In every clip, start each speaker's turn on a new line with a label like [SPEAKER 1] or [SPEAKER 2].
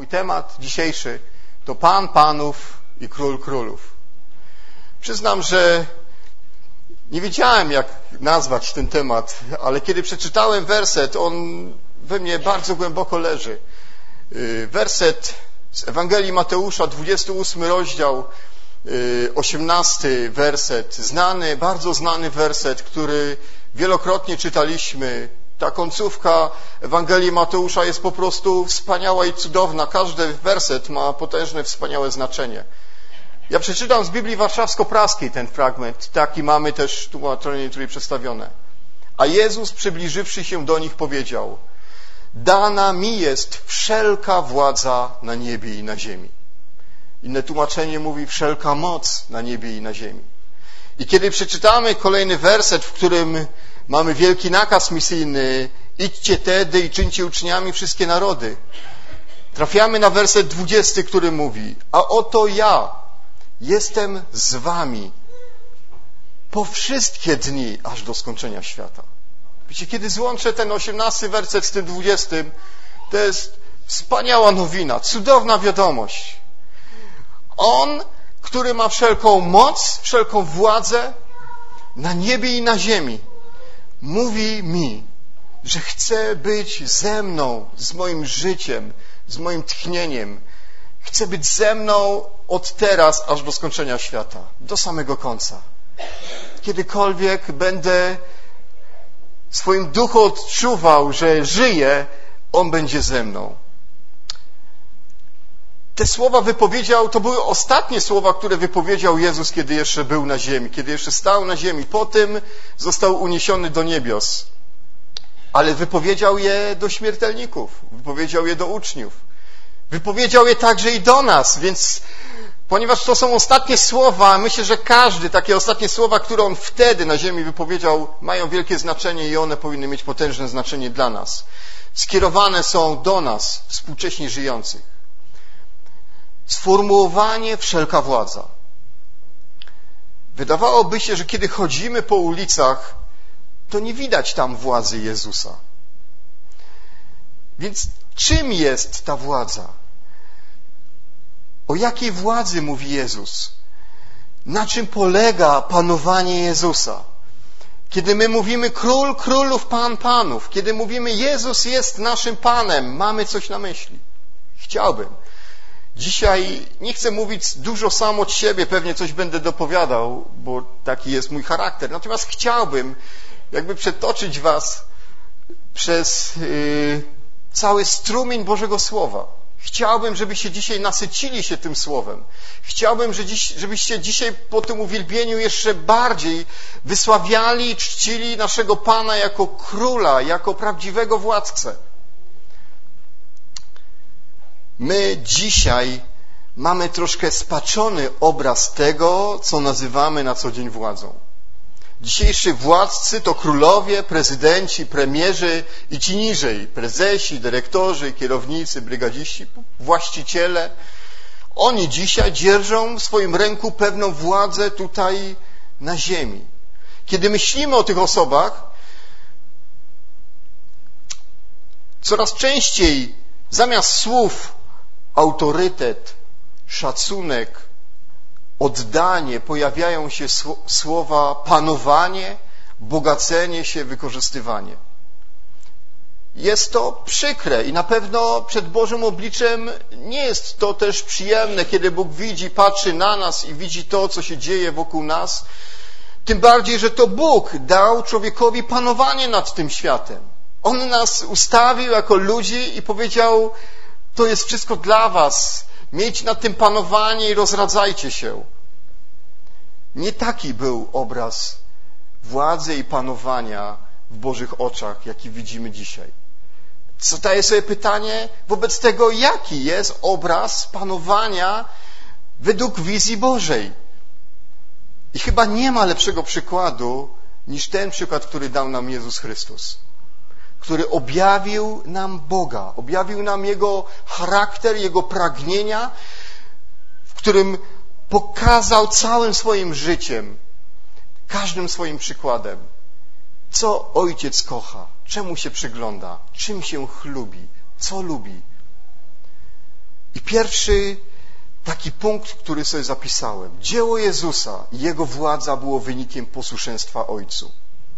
[SPEAKER 1] temat dzisiejszy to Pan Panów i Król Królów. Przyznam, że nie wiedziałem, jak nazwać ten temat, ale kiedy przeczytałem werset, on we mnie bardzo głęboko leży. Werset z Ewangelii Mateusza, 28 rozdział, 18 werset. Znany, bardzo znany werset, który wielokrotnie czytaliśmy. Ta końcówka Ewangelii Mateusza jest po prostu wspaniała i cudowna. Każdy werset ma potężne, wspaniałe znaczenie. Ja przeczytam z Biblii Warszawsko-Praskiej ten fragment. Taki mamy też tłumaczenie tutaj przedstawione. A Jezus, przybliżywszy się do nich, powiedział: dana mi jest wszelka władza na niebie i na ziemi. Inne tłumaczenie mówi wszelka moc na niebie i na ziemi. I kiedy przeczytamy kolejny werset, w którym mamy wielki nakaz misyjny: idźcie tedy i czyńcie uczniami wszystkie narody, trafiamy na werset 20, który mówi: a oto ja jestem z wami po wszystkie dni, aż do skończenia świata. Wiecie, kiedy złączę ten 18 werset z tym 20, to jest wspaniała nowina, cudowna wiadomość. On, który ma wszelką moc, wszelką władzę na niebie i na ziemi, mówi mi, że chce być ze mną, z moim życiem, z moim tchnieniem. Chce być ze mną od teraz aż do skończenia świata, do samego końca. Kiedykolwiek będę w swoim duchu odczuwał, że żyję, On będzie ze mną. Te słowa wypowiedział, to były ostatnie słowa, które wypowiedział Jezus, kiedy jeszcze był na ziemi, kiedy jeszcze stał na ziemi. Potem został uniesiony do niebios. Ale wypowiedział je do śmiertelników, wypowiedział je do uczniów. Wypowiedział je także i do nas, więc ponieważ to są ostatnie słowa, myślę, że każdy takie ostatnie słowa, które On wtedy na ziemi wypowiedział, mają wielkie znaczenie i one powinny mieć potężne znaczenie dla nas. Skierowane są do nas, współcześnie żyjących. Sformułowanie wszelka władza. Wydawałoby się, że kiedy chodzimy po ulicach, to nie widać tam władzy Jezusa. Więc czym jest ta władza? O jakiej władzy mówi Jezus? Na czym polega panowanie Jezusa? Kiedy my mówimy Król Królów, Pan Panów, kiedy mówimy Jezus jest naszym Panem, mamy coś na myśli. Chciałbym. Dzisiaj nie chcę mówić dużo sam od siebie, pewnie coś będę dopowiadał, bo taki jest mój charakter. Natomiast chciałbym jakby przetoczyć was przez cały strumień Bożego Słowa. Chciałbym, żebyście dzisiaj nasycili się tym Słowem. Chciałbym, żebyście dzisiaj po tym uwielbieniu jeszcze bardziej wysławiali i czcili naszego Pana jako Króla, jako prawdziwego władcę. My dzisiaj mamy troszkę spaczony obraz tego, co nazywamy na co dzień władzą. Dzisiejsi władcy to królowie, prezydenci, premierzy i ci niżej, prezesi, dyrektorzy, kierownicy, brygadziści, właściciele. Oni dzisiaj dzierżą w swoim ręku pewną władzę tutaj na ziemi. Kiedy myślimy o tych osobach, coraz częściej zamiast słów autorytet, szacunek, oddanie, pojawiają się słowa panowanie, bogacenie się, wykorzystywanie. Jest to przykre i na pewno przed Bożym obliczem nie jest to też przyjemne, kiedy Bóg widzi, patrzy na nas i widzi to, co się dzieje wokół nas. Tym bardziej, że to Bóg dał człowiekowi panowanie nad tym światem. On nas ustawił jako ludzi i powiedział: to jest wszystko dla was. Miejcie nad tym panowanie i rozradzajcie się. Nie taki był obraz władzy i panowania w Bożych oczach, jaki widzimy dzisiaj. Zadaję sobie pytanie wobec tego, jaki jest obraz panowania według wizji Bożej. I chyba nie ma lepszego przykładu niż ten przykład, który dał nam Jezus Chrystus, który objawił nam Boga, objawił nam Jego charakter, Jego pragnienia, w którym pokazał całym swoim życiem, każdym swoim przykładem, co Ojciec kocha, czemu się przygląda, czym się chlubi, co lubi. pierwszy taki punkt, który sobie zapisałem. Dzieło Jezusa i Jego władza było wynikiem posłuszeństwa Ojcu.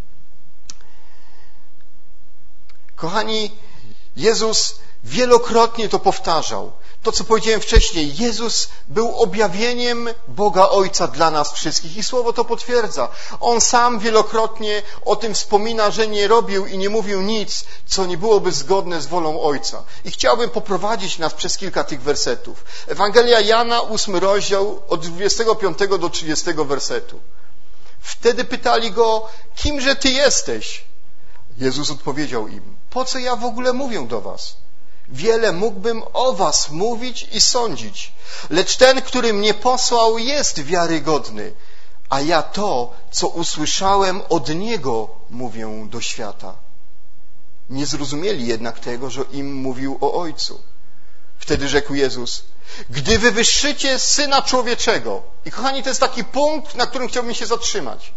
[SPEAKER 1] Kochani, Jezus wielokrotnie to powtarzał. To, co powiedziałem wcześniej, Jezus był objawieniem Boga Ojca dla nas wszystkich i Słowo to potwierdza. On sam wielokrotnie o tym wspomina, że nie robił i nie mówił nic, co nie byłoby zgodne z wolą Ojca. I chciałbym poprowadzić nas przez kilka tych wersetów. Ewangelia Jana, 8 rozdział, od 25 do 30 wersetu. Wtedy pytali Go, kimże Ty jesteś? Jezus odpowiedział im, po co ja w ogóle mówię do was? Wiele mógłbym o was mówić i sądzić, lecz ten, który mnie posłał, jest wiarygodny, a ja to, co usłyszałem od Niego, mówię do świata. Nie zrozumieli jednak tego, że im mówił o Ojcu. Wtedy rzekł Jezus, gdy wywyższycie Syna Człowieczego. I kochani, to jest taki punkt, na którym chciałbym się zatrzymać.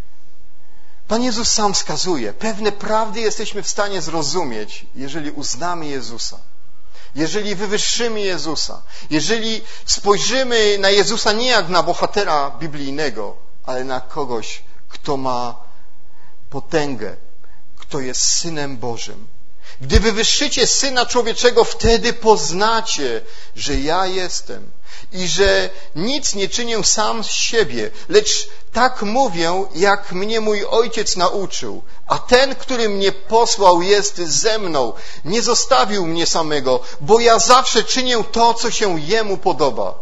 [SPEAKER 1] Pan Jezus sam wskazuje, pewne prawdy jesteśmy w stanie zrozumieć, jeżeli uznamy Jezusa, jeżeli wywyższymy Jezusa, jeżeli spojrzymy na Jezusa nie jak na bohatera biblijnego, ale na kogoś, kto ma potęgę, kto jest Synem Bożym. Gdy wywyższycie Syna Człowieczego, wtedy poznacie, że ja jestem i że nic nie czynię sam z siebie, lecz tak mówię, jak mnie mój Ojciec nauczył. A ten, który mnie posłał, jest ze mną. Nie zostawił mnie samego, bo ja zawsze czynię to, co się Jemu podoba.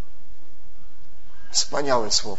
[SPEAKER 1] Wspaniałe słowa.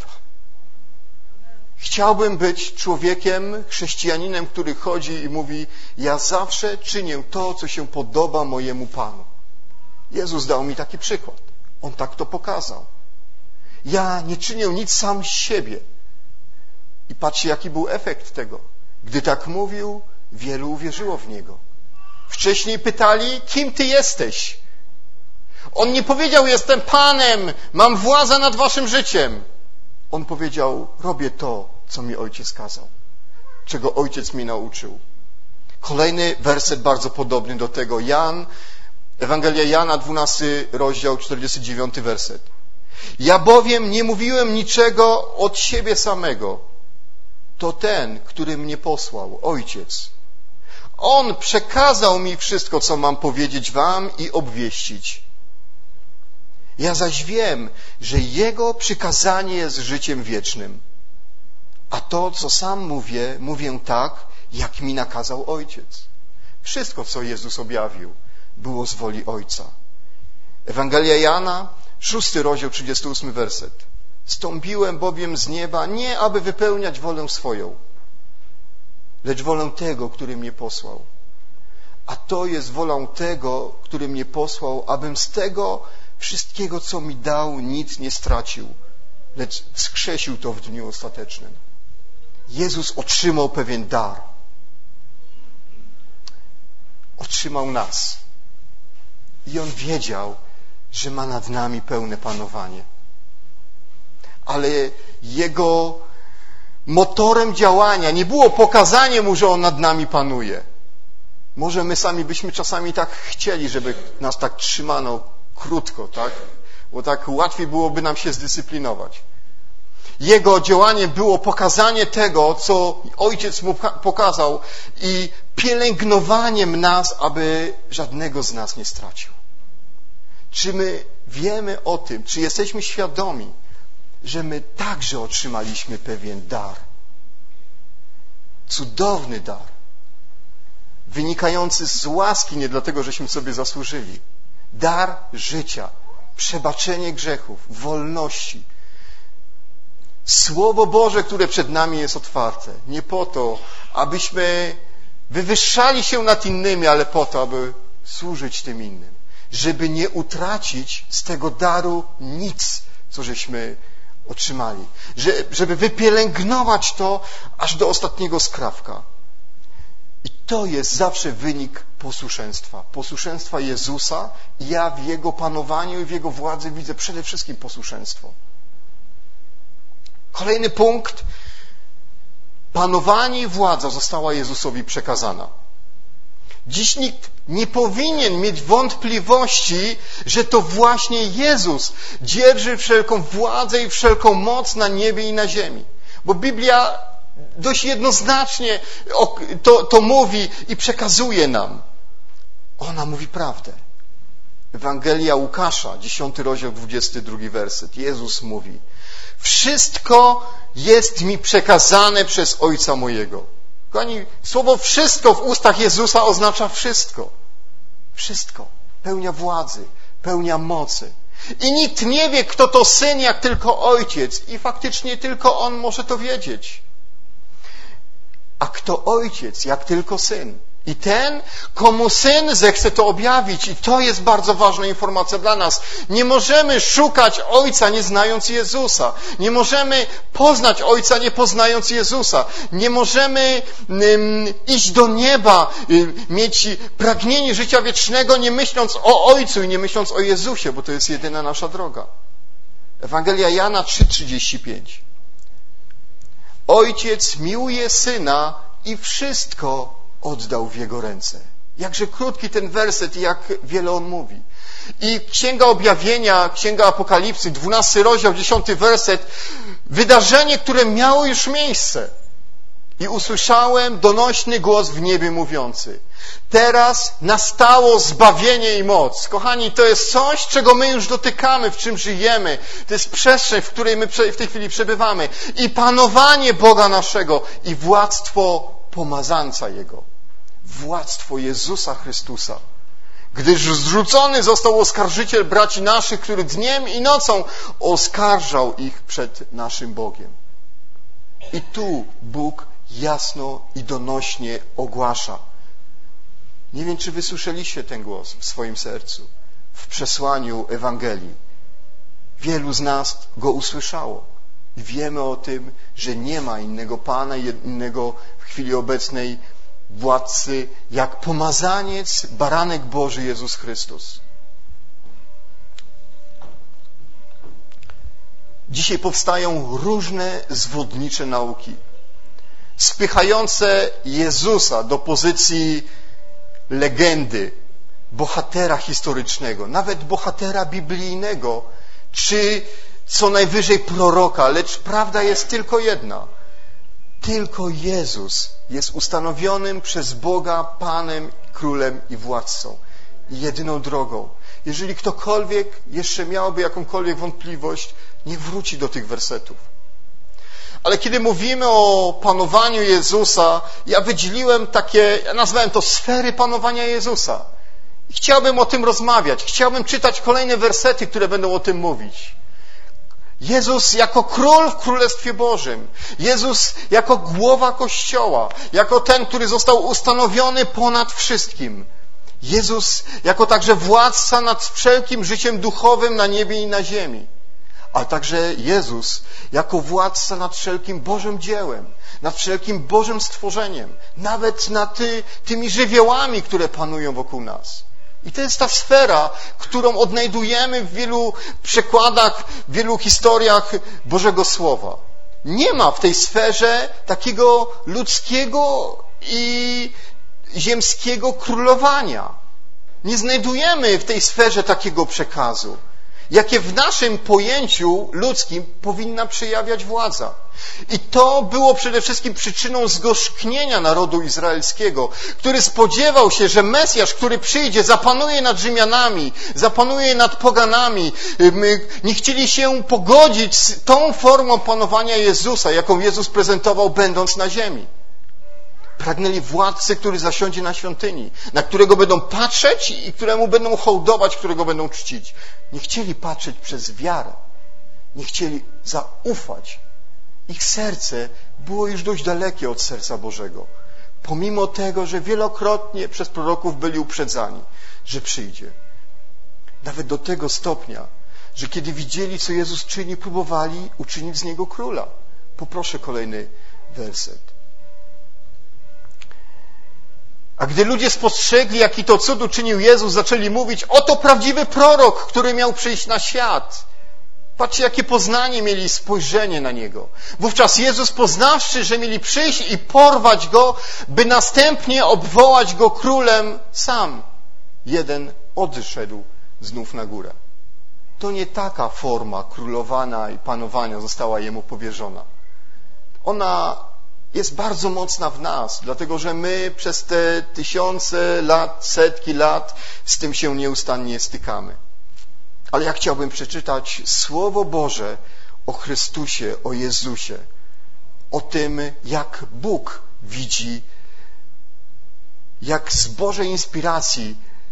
[SPEAKER 1] Chciałbym być człowiekiem, chrześcijaninem, który chodzi i mówi, ja zawsze czynię to, co się podoba mojemu Panu. Jezus dał mi taki przykład. On tak to pokazał. Ja nie czynię nic sam z siebie. I patrzcie, jaki był efekt tego. Gdy tak mówił, wielu uwierzyło w Niego. Wcześniej pytali, kim Ty jesteś? On nie powiedział, jestem Panem, mam władzę nad waszym życiem. On powiedział, robię to, co mi Ojciec kazał, czego Ojciec mi nauczył. Kolejny werset bardzo podobny do tego. Ewangelia Jana, 12 rozdział, 49 werset. Ja bowiem nie mówiłem niczego od siebie samego. To ten, który mnie posłał, Ojciec. On przekazał mi wszystko, co mam powiedzieć wam i obwieścić. Ja zaś wiem, że Jego przykazanie jest życiem wiecznym. A to, co sam mówię tak, jak mi nakazał Ojciec. Wszystko, co Jezus objawił, było z woli Ojca. Ewangelia Jana, 6 rozdział, 38 werset. Stąpiłem bowiem z nieba nie, aby wypełniać wolę swoją, lecz wolę tego, który mnie posłał. A to jest wolą tego, który mnie posłał, abym z tego wszystkiego, co mi dał, nic nie stracił, lecz wskrzesił to w dniu ostatecznym. Jezus otrzymał pewien dar. Otrzymał nas. I On wiedział, że ma nad nami pełne panowanie. Ale Jego motorem działania nie było pokazanie Mu, że On nad nami panuje. Może my sami byśmy czasami tak chcieli, żeby nas tak trzymano krótko, tak? Bo tak łatwiej byłoby nam się zdyscyplinować. Jego działanie było pokazanie tego, co Ojciec Mu pokazał i pielęgnowaniem nas, aby żadnego z nas nie stracił. Czy my wiemy o tym, czy jesteśmy świadomi, że my także otrzymaliśmy pewien dar? Cudowny dar. Wynikający z łaski, nie dlatego, żeśmy sobie zasłużyli. Dar życia, przebaczenie grzechów, wolności. Słowo Boże, które przed nami jest otwarte. Nie po to, abyśmy wywyższali się nad innymi, ale po to, aby służyć tym innym. Żeby nie utracić z tego daru nic, co żeśmy otrzymali. Żeby wypielęgnować to aż do ostatniego skrawka. I to jest zawsze wynik posłuszeństwa. Posłuszeństwa Jezusa. I ja w Jego panowaniu i w Jego władzy widzę przede wszystkim posłuszeństwo. Kolejny punkt. Panowanie i władza została Jezusowi przekazana. Dziś nikt nie powinien mieć wątpliwości, że to właśnie Jezus dzierży wszelką władzę i wszelką moc na niebie i na ziemi. Bo Biblia dość jednoznacznie to mówi i przekazuje nam. Ona mówi prawdę. Ewangelia Łukasza, 10 rozdział, 22 werset. Jezus mówi: wszystko jest mi przekazane przez Ojca mojego. Kochani, słowo wszystko w ustach Jezusa oznacza wszystko. Wszystko. Pełnia władzy, pełnia mocy. I nikt nie wie, kto to Syn, jak tylko Ojciec. I faktycznie tylko On może to wiedzieć. A kto Ojciec, jak tylko Syn. I ten, komu Syn zechce to objawić. I to jest bardzo ważna informacja dla nas. Nie możemy szukać Ojca, nie znając Jezusa. Nie możemy poznać Ojca, nie poznając Jezusa. Nie możemy iść do nieba, mieć pragnienie życia wiecznego, nie myśląc o Ojcu i nie myśląc o Jezusie, bo to jest jedyna nasza droga. Ewangelia Jana 3,35. Ojciec miłuje Syna i wszystko oddał w Jego ręce. Jakże krótki ten werset i jak wiele on mówi. I Księga Objawienia, Księga Apokalipsy, 12 rozdział, 10 werset. Wydarzenie, które miało już miejsce. I usłyszałem donośny głos w niebie mówiący: teraz nastało zbawienie i moc. Kochani, to jest coś, czego my już dotykamy, w czym żyjemy. To jest przestrzeń, w której my w tej chwili przebywamy. I panowanie Boga naszego i władztwo pomazańca Jego. Władztwo Jezusa Chrystusa. Gdyż zrzucony został oskarżyciel braci naszych, który dniem i nocą oskarżał ich przed naszym Bogiem. I tu Bóg jasno i donośnie ogłasza. Nie wiem, czy wy słyszeliście ten głos w swoim sercu, w przesłaniu Ewangelii. Wielu z nas go usłyszało. I wiemy o tym, że nie ma innego Pana, innego w chwili obecnej władcy, jak pomazaniec, baranek Boży Jezus Chrystus. Dzisiaj powstają różne zwodnicze nauki, spychające Jezusa do pozycji legendy, bohatera historycznego, nawet bohatera biblijnego, czy co najwyżej proroka, lecz prawda jest tylko jedna. Tylko Jezus jest ustanowionym przez Boga Panem, Królem i Władcą. I jedyną drogą. Jeżeli ktokolwiek jeszcze miałby jakąkolwiek wątpliwość, niech wróci do tych wersetów. Ale kiedy mówimy o panowaniu Jezusa, ja wydzieliłem ja nazwałem to sfery panowania Jezusa. I chciałbym o tym rozmawiać. Chciałbym czytać kolejne wersety, które będą o tym mówić. Jezus jako król w Królestwie Bożym. Jezus jako głowa Kościoła. Jako ten, który został ustanowiony ponad wszystkim. Jezus jako także władca nad wszelkim życiem duchowym na niebie i na ziemi. Ale także Jezus jako władca nad wszelkim Bożym dziełem. Nad wszelkim Bożym stworzeniem. Nawet nad tymi żywiołami, które panują wokół nas. I to jest ta sfera, którą odnajdujemy w wielu przekładach, w wielu historiach Bożego Słowa. Nie ma w tej sferze takiego ludzkiego i ziemskiego królowania. Nie znajdujemy w tej sferze takiego przekazu, jakie w naszym pojęciu ludzkim powinna przejawiać władza. I to było przede wszystkim przyczyną zgorzknienia narodu izraelskiego, który spodziewał się, że Mesjasz, który przyjdzie, zapanuje nad Rzymianami, zapanuje nad poganami. Nie chcieli się pogodzić z tą formą panowania Jezusa, jaką Jezus prezentował, będąc na ziemi. Pragnęli władcy, który zasiądzie na świątyni, na którego będą patrzeć i któremu będą hołdować, którego będą czcić. Nie chcieli patrzeć przez wiarę. Nie chcieli zaufać. Ich serce było już dość dalekie od serca Bożego. Pomimo tego, że wielokrotnie przez proroków byli uprzedzani, że przyjdzie. Nawet do tego stopnia, że kiedy widzieli, co Jezus czyni, próbowali uczynić z Niego króla. Poproszę kolejny werset. A gdy ludzie spostrzegli, jaki to cud uczynił Jezus, zaczęli mówić: oto prawdziwy prorok, który miał przyjść na świat. Patrzcie, jakie poznanie mieli, spojrzenie na Niego. Wówczas Jezus, poznawszy, że mieli przyjść i porwać Go, by następnie obwołać Go królem, sam jeden odszedł znów na górę. To nie taka forma królowania i panowania została Jemu powierzona. Ona jest bardzo mocna w nas, dlatego że my przez te tysiące lat, setki lat z tym się nieustannie stykamy. Ale ja chciałbym przeczytać Słowo Boże o Chrystusie, o Jezusie, o tym, jak Bóg widzi, jak z Bożej inspiracji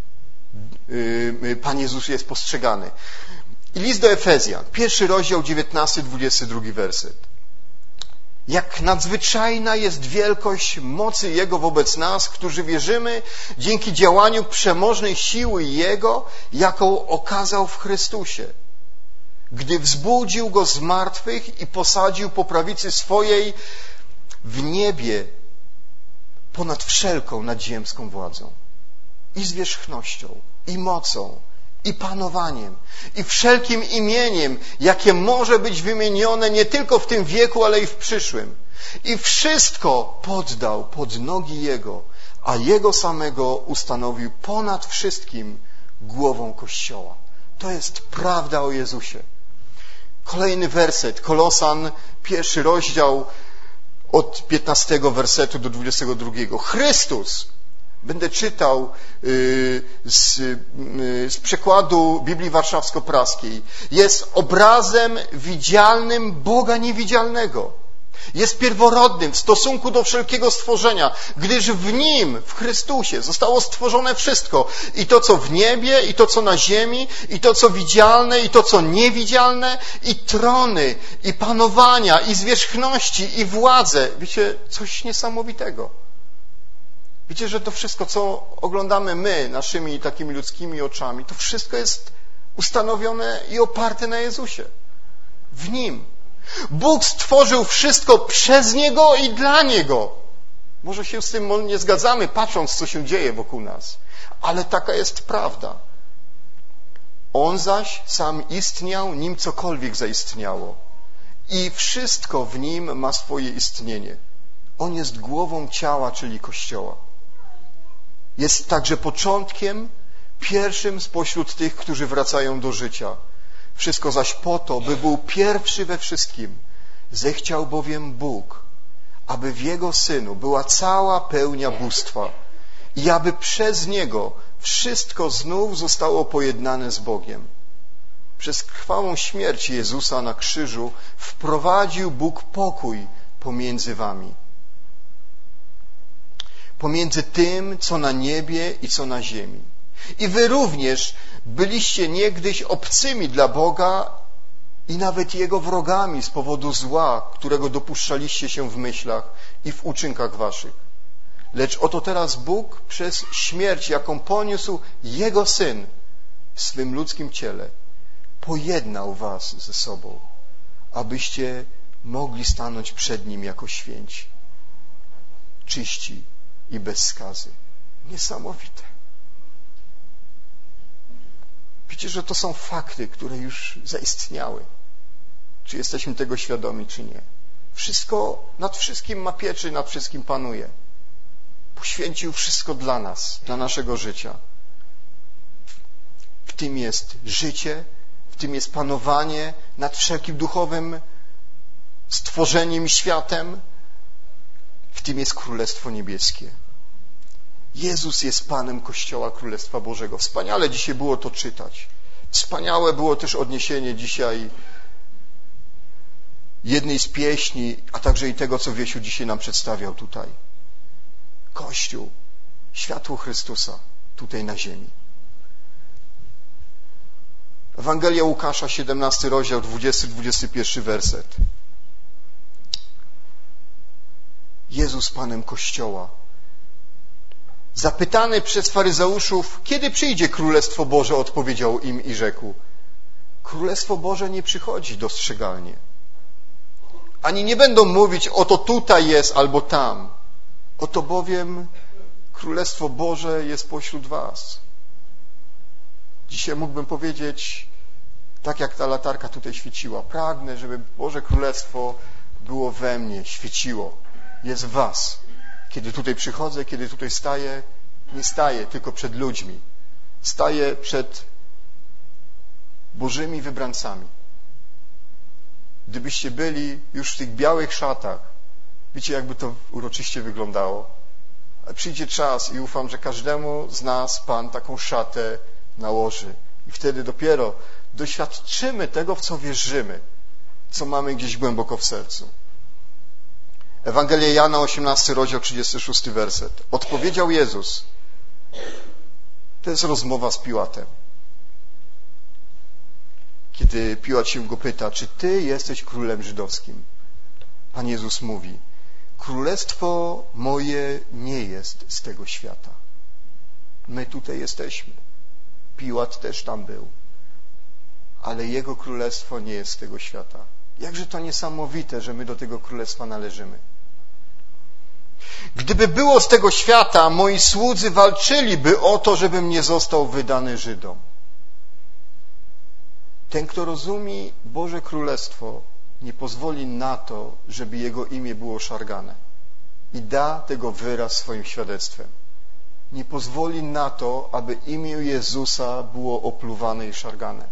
[SPEAKER 1] Pan Jezus jest postrzegany. I list do Efezjan, 1 rozdział, 19-22 werset. Jak nadzwyczajna jest wielkość mocy Jego wobec nas, którzy wierzymy dzięki działaniu przemożnej siły Jego, jaką okazał w Chrystusie, gdy wzbudził Go z martwych i posadził po prawicy swojej w niebie ponad wszelką nadziemską władzą i zwierzchnością, i mocą, i panowaniem, i wszelkim imieniem, jakie może być wymienione nie tylko w tym wieku, ale i w przyszłym. I wszystko poddał pod nogi Jego, a Jego samego ustanowił ponad wszystkim głową Kościoła. To jest prawda o Jezusie. Kolejny werset, Kolosan, 1 rozdział, od 15 wersetu do 22. Chrystus, będę czytał z przekładu Biblii Warszawsko-Praskiej, jest obrazem widzialnym Boga niewidzialnego. Jest pierworodnym w stosunku do wszelkiego stworzenia, gdyż w Nim, w Chrystusie, zostało stworzone wszystko. I to, co w niebie, i to, co na ziemi, i to, co widzialne, i to, co niewidzialne, i trony, i panowania, i zwierzchności, i władze. Wiecie, coś niesamowitego. Wiecie, że to wszystko, co oglądamy my, naszymi takimi ludzkimi oczami, to wszystko jest ustanowione i oparte na Jezusie. W Nim. Bóg stworzył wszystko przez Niego i dla Niego. Może się z tym nie zgadzamy, patrząc, co się dzieje wokół nas. Ale taka jest prawda. On zaś sam istniał, nim cokolwiek zaistniało. I wszystko w Nim ma swoje istnienie. On jest głową ciała, czyli Kościoła. Jest także początkiem, pierwszym spośród tych, którzy wracają do życia. Wszystko zaś po to, by był pierwszy we wszystkim. Zechciał bowiem Bóg, aby w Jego Synu była cała pełnia bóstwa i aby przez Niego wszystko znów zostało pojednane z Bogiem. Przez krwawą śmierć Jezusa na krzyżu wprowadził Bóg pokój pomiędzy wami. Pomiędzy tym, co na niebie i co na ziemi. I wy również byliście niegdyś obcymi dla Boga i nawet Jego wrogami z powodu zła, którego dopuszczaliście się w myślach i w uczynkach waszych. Lecz oto teraz Bóg przez śmierć, jaką poniósł Jego Syn w swym ludzkim ciele, pojednał was ze sobą, abyście mogli stanąć przed Nim jako święci, czyści i bez skazy. Niesamowite. Wiecie, że to są fakty, które już zaistniały. Czy jesteśmy tego świadomi, czy nie. Wszystko, nad wszystkim ma pieczę, nad wszystkim panuje. Poświęcił wszystko dla nas, dla naszego życia. W tym jest życie, w tym jest panowanie nad wszelkim duchowym stworzeniem i światem. W tym jest Królestwo Niebieskie. Jezus jest Panem Kościoła Królestwa Bożego. Wspaniale dzisiaj było to czytać. Wspaniałe było też odniesienie dzisiaj jednej z pieśni, a także i tego, co Wiesiu dzisiaj nam przedstawiał tutaj. Kościół, światło Chrystusa tutaj na ziemi. Ewangelia Łukasza, 17 rozdział, 20-21 werset. Jezus Panem Kościoła. Zapytany przez faryzeuszów, kiedy przyjdzie Królestwo Boże, odpowiedział im i rzekł: Królestwo Boże nie przychodzi dostrzegalnie. Ani nie będą mówić, oto tutaj jest albo tam. Oto bowiem Królestwo Boże jest pośród was. Dzisiaj mógłbym powiedzieć, Tak jak ta latarka tutaj świeciła. Pragnę, żeby Boże Królestwo było we mnie, świeciło. Jest w was. Kiedy tutaj przychodzę, kiedy tutaj staję, nie staję tylko przed ludźmi. Staję przed Bożymi wybrańcami. Gdybyście byli już w tych białych szatach, wiecie, jakby to uroczyście wyglądało. Ale przyjdzie czas i ufam, że każdemu z nas Pan taką szatę nałoży. I wtedy dopiero doświadczymy tego, w co wierzymy, co mamy gdzieś głęboko w sercu. Ewangelia Jana, 18 rozdział, 36 werset. Odpowiedział Jezus. To jest rozmowa z Piłatem. Kiedy Piłat się go pyta, czy ty jesteś królem żydowskim? Pan Jezus mówi, królestwo moje nie jest z tego świata. My tutaj jesteśmy. Piłat też tam był. Ale jego królestwo nie jest z tego świata. Jakże to niesamowite, że my do tego królestwa należymy. Gdyby było z tego świata, moi słudzy walczyliby o to, żebym nie został wydany Żydom. Ten, kto rozumie Boże Królestwo, nie pozwoli na to, żeby jego imię było szargane. I da tego wyraz swoim świadectwem. Nie pozwoli na to, aby imię Jezusa było opluwane i szargane.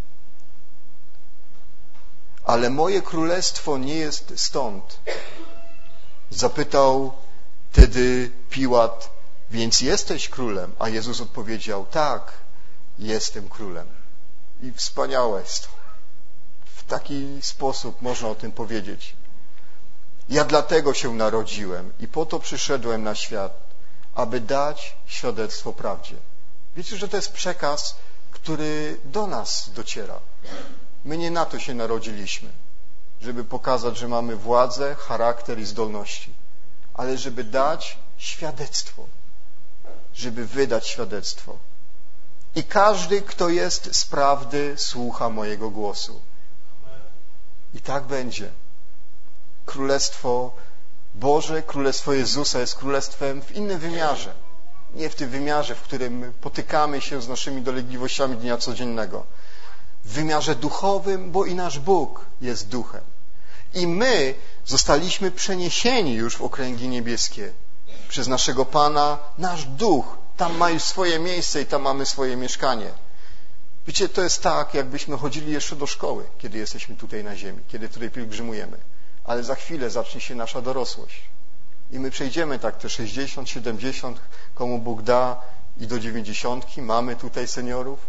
[SPEAKER 1] Ale moje królestwo nie jest stąd. Zapytał wtedy Piłat, więc jesteś królem? A Jezus odpowiedział, tak, jestem królem. I wspaniałe jest to. W taki sposób można o tym powiedzieć. Ja dlatego się narodziłem i po to przyszedłem na świat, aby dać świadectwo prawdzie. Wiecie, że to jest przekaz, który do nas dociera. My nie na to się narodziliśmy, żeby pokazać, że mamy władzę, charakter i zdolności, ale żeby dać świadectwo, żeby wydać świadectwo. I każdy, kto jest z prawdy, słucha mojego głosu. I tak będzie. Królestwo Boże, Królestwo Jezusa jest królestwem w innym wymiarze. Nie w tym wymiarze, w którym potykamy się z naszymi dolegliwościami dnia codziennego. W wymiarze duchowym, bo i nasz Bóg jest duchem. I my zostaliśmy przeniesieni już w okręgi niebieskie przez naszego Pana. Nasz duch tam ma już swoje miejsce i tam mamy swoje mieszkanie. Wiecie, to jest tak, jakbyśmy chodzili jeszcze do szkoły, kiedy jesteśmy tutaj na ziemi, kiedy tutaj pielgrzymujemy. Ale za chwilę zacznie się nasza dorosłość. I my przejdziemy tak te 60, 70, komu Bóg da, i do 90. Mamy tutaj seniorów.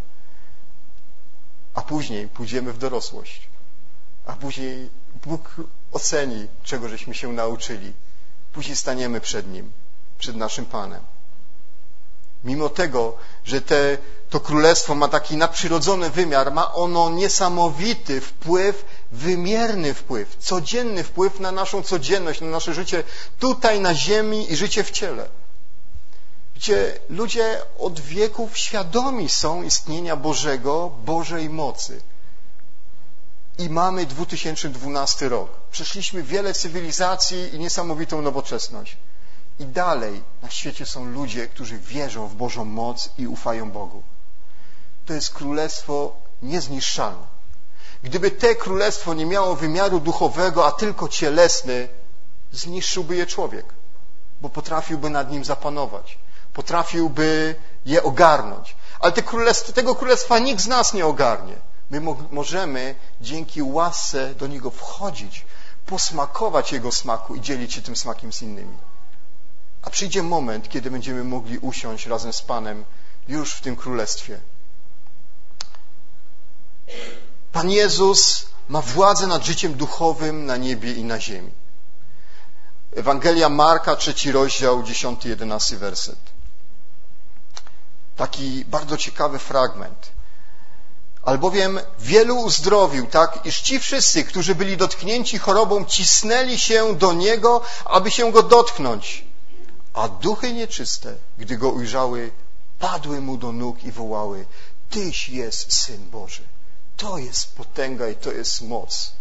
[SPEAKER 1] A później pójdziemy w dorosłość. A później Bóg oceni, czego żeśmy się nauczyli. Później staniemy przed Nim, przed naszym Panem. Mimo tego, że to królestwo ma taki nadprzyrodzony wymiar, ma ono niesamowity wpływ, wymierny wpływ, codzienny wpływ na naszą codzienność, na nasze życie tutaj na ziemi i życie w ciele. Wiecie, ludzie od wieków świadomi są istnienia Bożego, Bożej mocy. I mamy 2012 rok. Przeszliśmy wiele cywilizacji i niesamowitą nowoczesność. I dalej na świecie są ludzie, którzy wierzą w Bożą moc i ufają Bogu. To jest królestwo niezniszczalne. Gdyby te królestwo nie miało wymiaru duchowego, a tylko cielesny, zniszczyłby je człowiek, bo potrafiłby nad nim zapanować. Potrafiłby je ogarnąć. Ale tego królestwa nikt z nas nie ogarnie. My możemy dzięki łasce do niego wchodzić, posmakować jego smaku i dzielić się tym smakiem z innymi. A przyjdzie moment, kiedy będziemy mogli usiąść razem z Panem już w tym królestwie. Pan Jezus ma władzę nad życiem duchowym na niebie i na ziemi. Ewangelia Marka, 3 rozdział, 10-11 werset. Taki bardzo ciekawy fragment. Albowiem wielu uzdrowił, tak, iż ci wszyscy, którzy byli dotknięci chorobą, cisnęli się do Niego, aby się Go dotknąć. A duchy nieczyste, gdy Go ujrzały, padły Mu do nóg i wołały, Tyś jest Syn Boży. To jest potęga i to jest moc.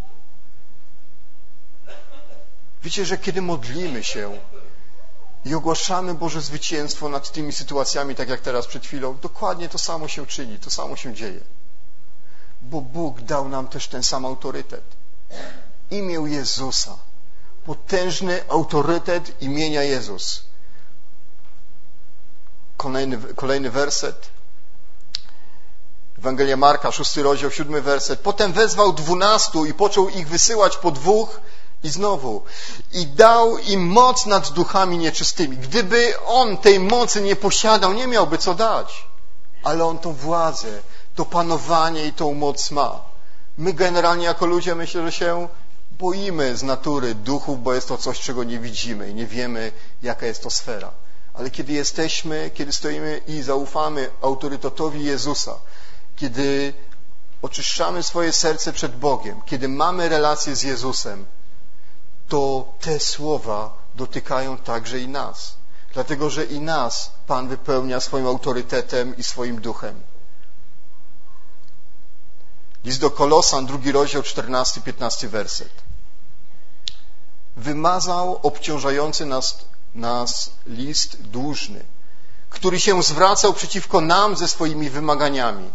[SPEAKER 1] Wiecie, że kiedy modlimy się i ogłaszamy Boże zwycięstwo nad tymi sytuacjami, tak jak teraz przed chwilą, dokładnie to samo się czyni, to samo się dzieje. bo Bóg dał nam też ten sam autorytet. Imię Jezusa. Potężny autorytet imienia Jezus. Kolejny werset. Ewangelia Marka, 6 rozdział, 7 werset. Potem wezwał 12 i począł ich wysyłać po 2 i znowu. I dał im moc nad duchami nieczystymi. Gdyby on tej mocy nie posiadał, nie miałby co dać. Ale on tą władzę, to panowanie i tą moc ma. My generalnie jako ludzie myślę, że się boimy z natury duchów, bo jest to coś, czego nie widzimy i nie wiemy, jaka jest to sfera. Ale kiedy stoimy i zaufamy autorytetowi Jezusa, kiedy oczyszczamy swoje serce przed Bogiem, kiedy mamy relację z Jezusem, to te słowa dotykają także i nas. Dlatego, że i nas Pan wypełnia swoim autorytetem i swoim duchem. List do Kolosan, 2 rozdział, 14-15 werset. Wymazał obciążający nas list dłużny, który się zwracał przeciwko nam ze swoimi wymaganiami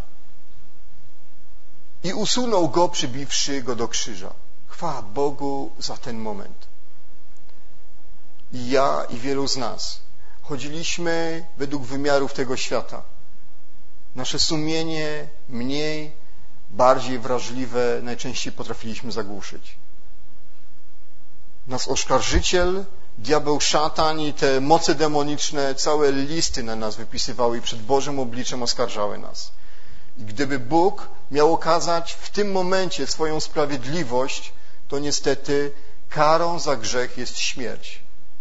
[SPEAKER 1] i usunął go, przybiwszy go do krzyża. Chwała Bogu za ten moment. I ja i wielu z nas chodziliśmy według wymiarów tego świata. Nasze sumienie mniej, bardziej wrażliwe najczęściej potrafiliśmy zagłuszyć. Nasz oskarżyciel, diabeł, szatan i te moce demoniczne całe listy na nas wypisywały i przed Bożym obliczem oskarżały nas. I gdyby Bóg miał okazać w tym momencie swoją sprawiedliwość, to niestety karą za grzech jest śmierć.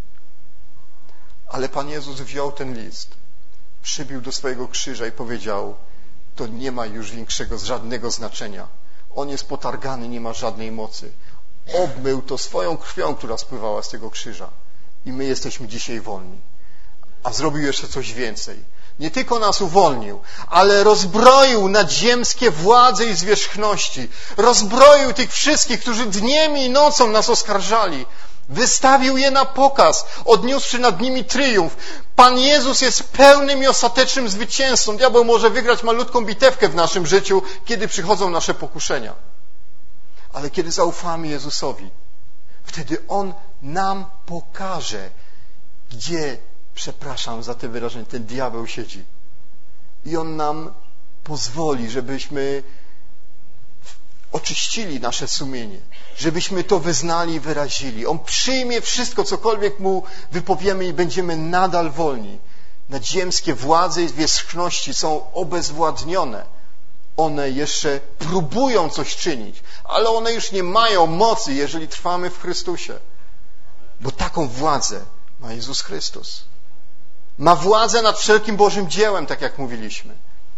[SPEAKER 1] Ale Pan Jezus wziął ten list, przybił do swojego krzyża i powiedział: to nie ma już żadnego znaczenia. On jest potargany, nie ma żadnej mocy. Obmył to swoją krwią, która spływała z tego krzyża. I my jesteśmy dzisiaj wolni. A zrobił jeszcze coś więcej. Nie tylko nas uwolnił, ale rozbroił nadziemskie władze i zwierzchności. Rozbroił tych wszystkich, którzy dniem i nocą nas oskarżali. Wystawił je na pokaz, odniósłszy nad nimi triumf. Pan Jezus jest pełnym i ostatecznym zwycięzcą. Diabeł może wygrać malutką bitewkę w naszym życiu, kiedy przychodzą nasze pokuszenia. Ale kiedy zaufamy Jezusowi, wtedy On nam pokaże, gdzie, przepraszam za te wyrażenie, ten diabeł siedzi. I On nam pozwoli, żebyśmy oczyścili nasze sumienie, żebyśmy to wyznali i wyrazili. On przyjmie wszystko, cokolwiek Mu wypowiemy i będziemy nadal wolni. Nadziemskie władze i zwierzchności są obezwładnione. One jeszcze próbują coś czynić, ale one już nie mają mocy, jeżeli trwamy w Chrystusie. Bo taką władzę ma Jezus Chrystus. Ma władzę nad wszelkim Bożym dziełem, tak jak mówiliśmy.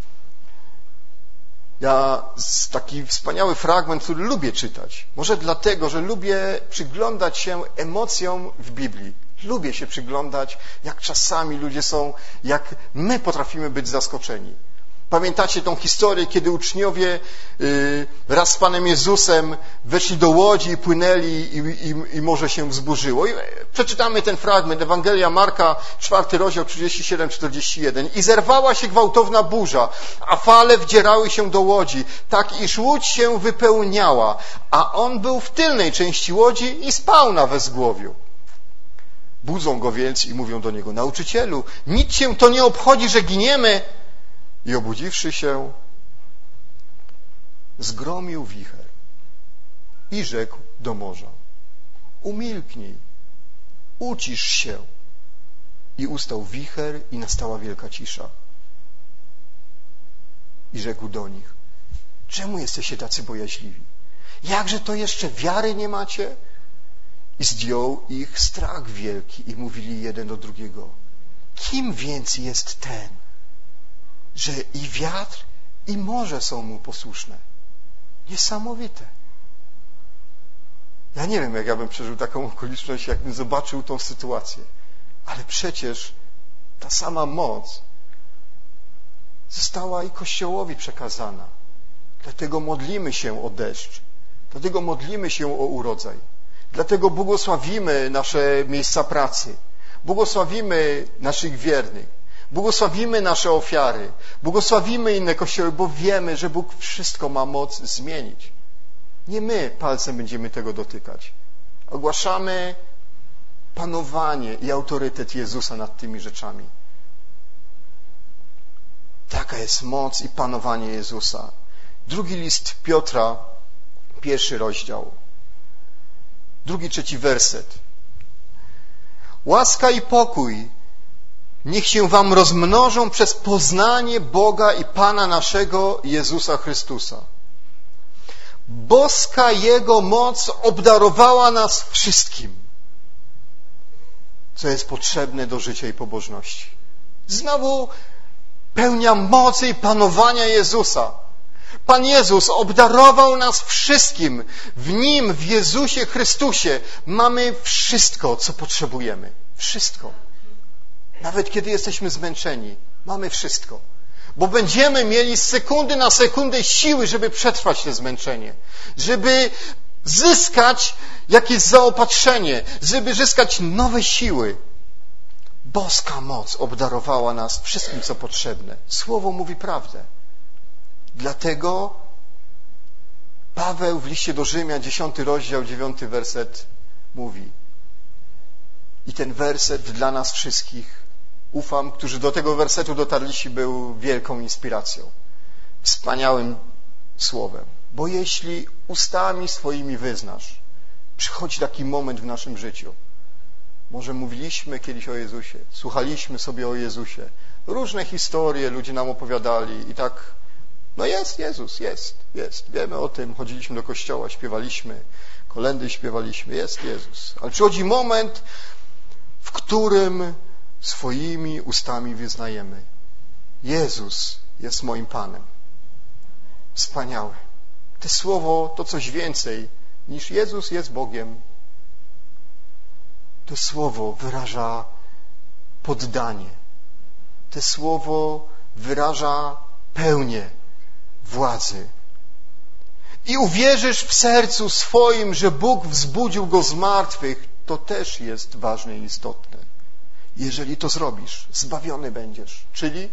[SPEAKER 1] Ja taki wspaniały fragment, który lubię czytać. Może dlatego, że lubię przyglądać się emocjom w Biblii. Lubię się przyglądać, jak czasami ludzie są, jak my potrafimy być zaskoczeni. Pamiętacie tą historię, kiedy uczniowie wraz z Panem Jezusem weszli do łodzi i płynęli i morze się wzburzyło. I przeczytamy ten fragment, Ewangelia Marka, 4 rozdział, 37-41. I zerwała się gwałtowna burza, a fale wdzierały się do łodzi, tak iż łódź się wypełniała, a on był w tylnej części łodzi i spał na wezgłowiu. Budzą go więc i mówią do niego: nauczycielu, nic cię to nie obchodzi, że giniemy. I obudziwszy się, zgromił wicher i rzekł do morza: umilknij, ucisz się. I ustał wicher i nastała wielka cisza. I rzekł do nich: czemu jesteście tacy bojaźliwi? Jakże to jeszcze wiary nie macie? I zdjął ich strach wielki i mówili jeden do drugiego: kim więc jest ten, że i wiatr, i morze są mu posłuszne? Niesamowite. Ja nie wiem, jak ja bym przeżył taką okoliczność, jakbym zobaczył tą sytuację. Ale przecież ta sama moc została i Kościołowi przekazana. Dlatego modlimy się o deszcz. Dlatego modlimy się o urodzaj. Dlatego błogosławimy nasze miejsca pracy. Błogosławimy naszych wiernych. Błogosławimy nasze ofiary, błogosławimy inne kościoły, bo wiemy, że Bóg wszystko ma moc zmienić. Nie my palcem będziemy tego dotykać. Ogłaszamy panowanie i autorytet Jezusa nad tymi rzeczami. Taka jest moc i panowanie Jezusa. Drugi list Piotra, 1 rozdział, 2-3 werset. Łaska i pokój niech się wam rozmnożą przez poznanie Boga i Pana naszego Jezusa Chrystusa. Boska Jego moc obdarowała nas wszystkim, co jest potrzebne do życia i pobożności. Znowu pełnia mocy i panowania Jezusa. Pan Jezus obdarował nas wszystkim. W Nim, w Jezusie Chrystusie mamy wszystko, co potrzebujemy. Wszystko. Nawet kiedy jesteśmy zmęczeni, mamy wszystko. Bo będziemy mieli z sekundy na sekundę siły, żeby przetrwać to zmęczenie. Żeby zyskać jakieś zaopatrzenie. Żeby zyskać nowe siły. Boska moc obdarowała nas wszystkim, co potrzebne. Słowo mówi prawdę. Dlatego Paweł w liście do Rzymian, 10 rozdział, 9 werset mówi. I ten werset dla nas wszystkich, ufam, którzy do tego wersetu dotarliśmy, był wielką inspiracją. Wspaniałym słowem. Bo jeśli ustami swoimi wyznasz, przychodzi taki moment w naszym życiu. Może mówiliśmy kiedyś o Jezusie, słuchaliśmy sobie o Jezusie. Różne historie ludzie nam opowiadali i tak, no jest Jezus, jest. Wiemy o tym, chodziliśmy do kościoła, śpiewaliśmy, kolędy śpiewaliśmy, jest Jezus. Ale przychodzi moment, w którym swoimi ustami wyznajemy. Jezus jest moim Panem. Wspaniałe. To słowo to coś więcej niż Jezus jest Bogiem. To słowo wyraża poddanie. To słowo wyraża pełnię władzy. I uwierzysz w sercu swoim, że Bóg wzbudził go z martwych, to też jest ważne i istotne. Jeżeli to zrobisz, zbawiony będziesz. Czyli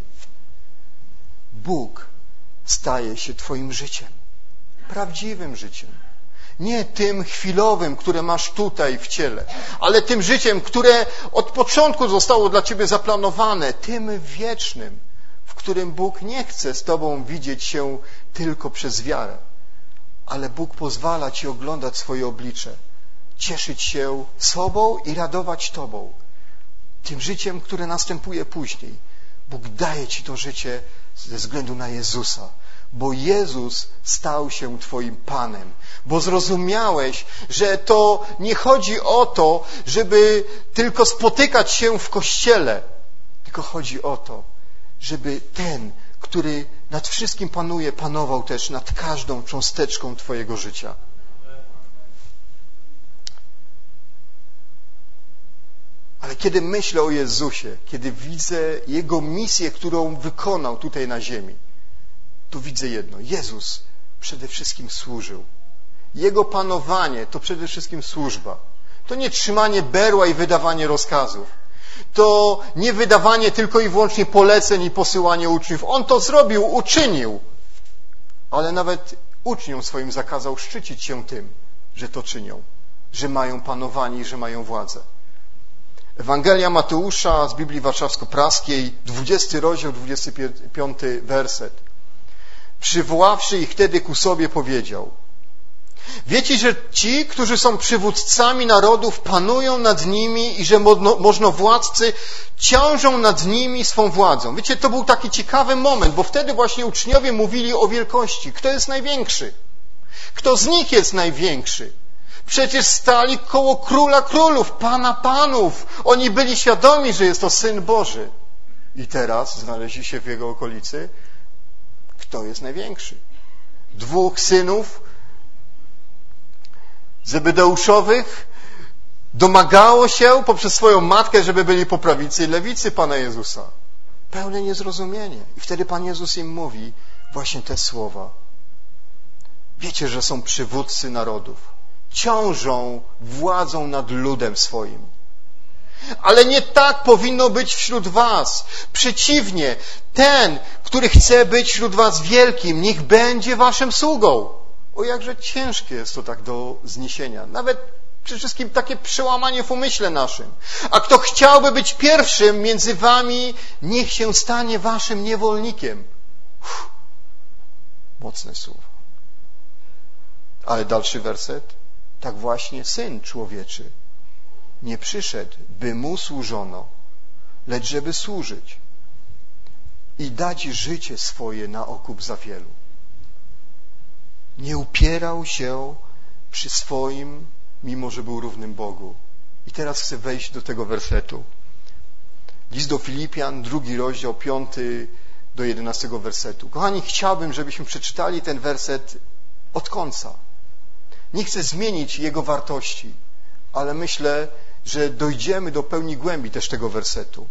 [SPEAKER 1] Bóg staje się twoim życiem. Prawdziwym życiem. Nie tym chwilowym, które masz tutaj w ciele, ale tym życiem, które od początku zostało dla ciebie zaplanowane, tym wiecznym, w którym Bóg nie chce z tobą widzieć się tylko przez wiarę, ale Bóg pozwala ci oglądać swoje oblicze, cieszyć się sobą i radować tobą. Tym życiem, które następuje później. Bóg daje ci to życie ze względu na Jezusa. Bo Jezus stał się twoim Panem. Bo zrozumiałeś, że to nie chodzi o to, żeby tylko spotykać się w kościele. Tylko chodzi o to, żeby ten, który nad wszystkim panuje, panował też nad każdą cząsteczką twojego życia. Ale kiedy myślę o Jezusie, kiedy widzę Jego misję, którą wykonał tutaj na ziemi, to widzę jedno. Jezus przede wszystkim służył. Jego panowanie to przede wszystkim służba. To nie trzymanie berła i wydawanie rozkazów. To nie wydawanie tylko i wyłącznie poleceń i posyłanie uczniów. On to zrobił, uczynił. Ale nawet uczniom swoim zakazał szczycić się tym, że to czynią. Że mają panowanie i że mają władzę. Ewangelia Mateusza z Biblii Warszawsko-Praskiej, 20 rozdział, 25 werset. Przywoławszy ich wtedy ku sobie, powiedział: wiecie, że ci, którzy są przywódcami narodów, panują nad nimi i że możnowładcy ciążą nad nimi swą władzą. Wiecie, to był taki ciekawy moment, bo wtedy właśnie uczniowie mówili o wielkości. Kto jest największy? Kto z nich jest największy? Przecież stali koło Króla Królów, Pana Panów. Oni byli świadomi, że jest to Syn Boży. I teraz znaleźli się w Jego okolicy. Kto jest największy? 2 synów Zebedeuszowych domagało się poprzez swoją matkę, żeby byli po prawicy i lewicy Pana Jezusa. Pełne niezrozumienie. I wtedy Pan Jezus im mówi właśnie te słowa. Wiecie, że są przywódcy narodów. Ciążą władzą nad ludem swoim. Ale nie tak powinno być wśród was. Przeciwnie, ten, który chce być wśród was wielkim, niech będzie waszym sługą. O, jakże ciężkie jest to tak do zniesienia. Nawet przede wszystkim takie przełamanie w umyśle naszym. A kto chciałby być pierwszym między wami, niech się stanie waszym niewolnikiem. Mocne słowo. Ale dalszy werset. Tak właśnie Syn Człowieczy nie przyszedł, by Mu służono, lecz żeby służyć i dać życie swoje na okup za wielu. Nie upierał się przy swoim, mimo że był równym Bogu. I teraz chcę wejść do tego wersetu. List do Filipian, 2 rozdział, 5 do 11 wersetu. Kochani, chciałbym, żebyśmy przeczytali ten werset od końca. Nie chcę zmienić jego wartości, ale myślę, że dojdziemy do pełni głębi też tego wersetu.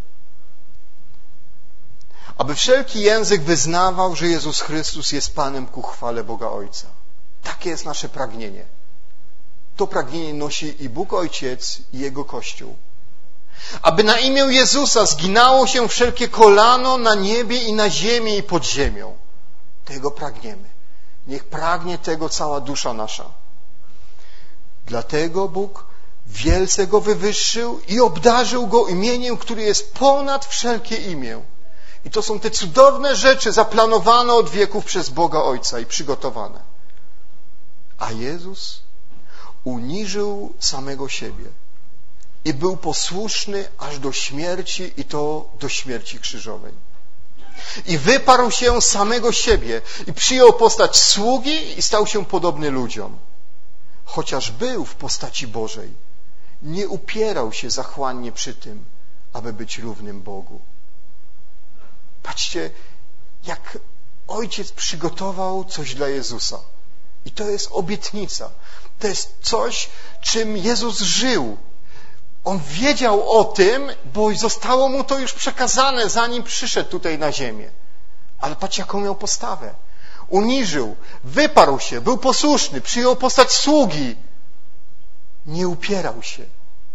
[SPEAKER 1] Aby wszelki język wyznawał, że Jezus Chrystus jest Panem ku chwale Boga Ojca. Takie jest nasze pragnienie. To pragnienie nosi i Bóg Ojciec, i Jego Kościół. Aby na imię Jezusa zginało się wszelkie kolano na niebie i na ziemi i pod ziemią. Tego pragniemy. Niech pragnie tego cała dusza nasza. Dlatego Bóg wielce Go wywyższył i obdarzył Go imieniem, które jest ponad wszelkie imię. I to są te cudowne rzeczy zaplanowane od wieków przez Boga Ojca i przygotowane. A Jezus uniżył samego siebie i był posłuszny aż do śmierci, i to do śmierci krzyżowej. I wyparł się samego siebie i przyjął postać sługi i stał się podobny ludziom. Chociaż był w postaci Bożej, nie upierał się zachłannie przy tym, aby być równym Bogu. Patrzcie, jak Ojciec przygotował coś dla Jezusa. I to jest obietnica. To jest coś, czym Jezus żył. On wiedział o tym, bo zostało Mu to już przekazane, zanim przyszedł tutaj na ziemię. Ale patrzcie, jaką miał postawę. Uniżył, wyparł się, był posłuszny, przyjął postać sługi. Nie upierał się.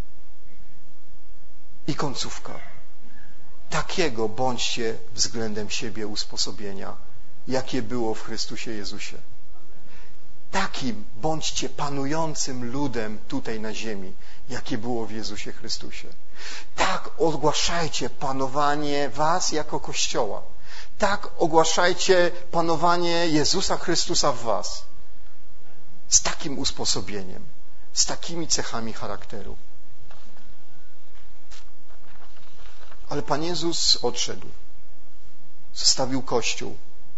[SPEAKER 1] I końcówka. Takiego bądźcie względem siebie usposobienia, jakie było w Chrystusie Jezusie. Takim bądźcie panującym ludem tutaj na ziemi, jakie było w Jezusie Chrystusie. Tak ogłaszajcie panowanie was jako Kościoła. Tak ogłaszajcie panowanie Jezusa Chrystusa w was. Z takim usposobieniem, z takimi cechami charakteru. Ale Pan Jezus odszedł. Zostawił Kościół.